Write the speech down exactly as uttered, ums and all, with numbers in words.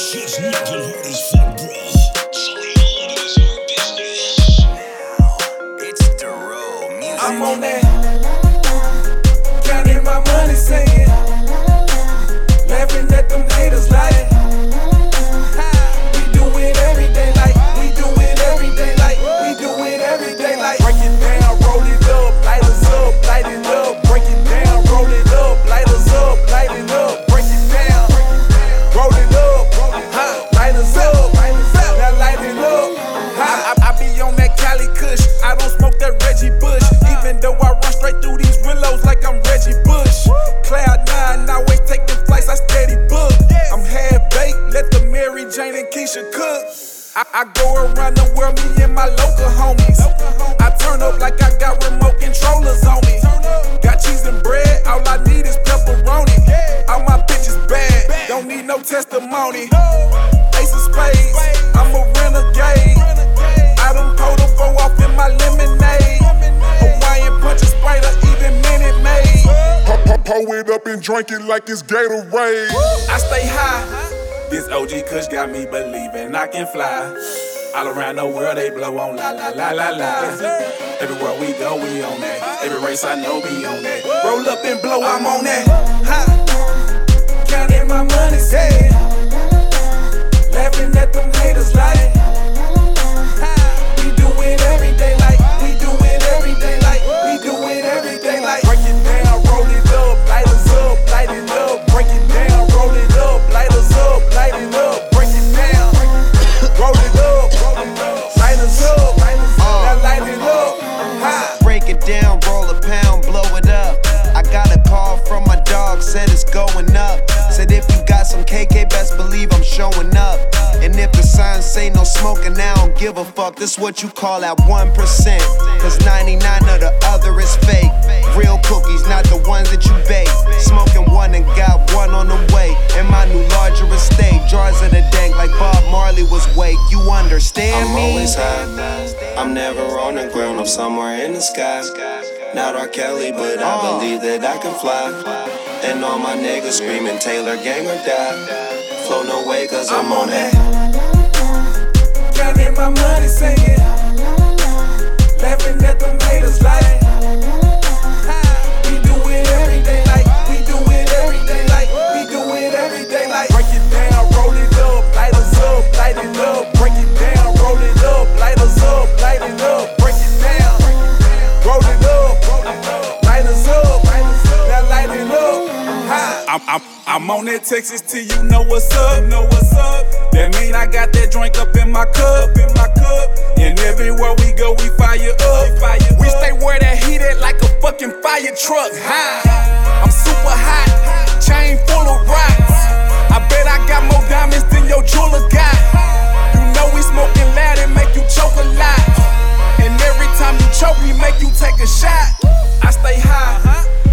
shit's knocking hard as fuck, bro. So you know what it is, our business. Now, it's the road music. I'm on that, counting my money, singing, laughing at them haters like, we do it every day like, we do it every day like, we do it every day like, break it down, roll it up, light us up, light it up, break it down, roll it up, light us up, light it up, break it down, roll it up, huh, light us up, now light it up, huh. I, I, I be on that Cali Kush, I don't smoke that Reggie Bush, even though I run straight through these willows like I'm Reggie Bush. Cloud nine, always taking flights, I steady book. I'm half baked, let the Mary Jane and Keisha cook. I, I go around the world, me and my local homies. I turn up like I got remote controllers on me. Got cheese and bread, all I need is pepperoni. All my bitches bad, don't need no testimony. Ace of spades, I'm a renegade. I done pulled a four off in my lemonade. Hawaiian punch a Sprite or even Minute Maid. Pour it up and drink it like it's Gatorade. I stay high. This O G Kush got me believing I can fly. All around the world they blow on la la la la la. Everywhere we go we on that. Every race I know we on that. Roll up and blow, I'm on that. Ha. Counting my money, say, laughing at them haters like, we do it every day like, we do it every day like, we do it every day like. Break it down, roll it up, light us up, light it up. Break it down, roll it up, light us up, light it up. Break it down, roll it up, light us up, now light it up. Ha. Break it down, roll a pound, blow it up. I got a call from my dog, said it's going up. Said if you got some K K, best believe I'm showing up. And if the signs say no smoking, I don't give a fuck. This what you call that one percent. Cause ninety-nine of the other is fake. Real cookies, not the ones that you bake. Smoking one and got one on the way. In my new larger estate, jars of the dank like Bob Marley was wake. You understand I'm me? always high, I'm never on the ground, I'm somewhere in the sky. Not R. Kelly, but I believe that I can fly. And all my niggas screaming Taylor gang or die. Flow no way, cause I'm, I'm on on that. that. Counting my money, singing, laughing at them haters like, we do it every day like, we do it every day like, we do it every day like. Break it down, roll it up, light us up, light it up. Break it down, roll it up, light us up, light it up. Break it down, roll it up, light us up, now light it up. Ha. I'm, I'm, I'm on that Texas till you know what's up, know what's up. That mean I got that drink up in my cup, in my cup. And everywhere we go, we fire up. We stay where that heat at like a fucking fire truck. High, I'm super hot, chain full of rocks. I bet I got more diamonds than your jeweler got. You know we smoking loud and make you choke a lot. And every time you choke, we make you take a shot. I stay high,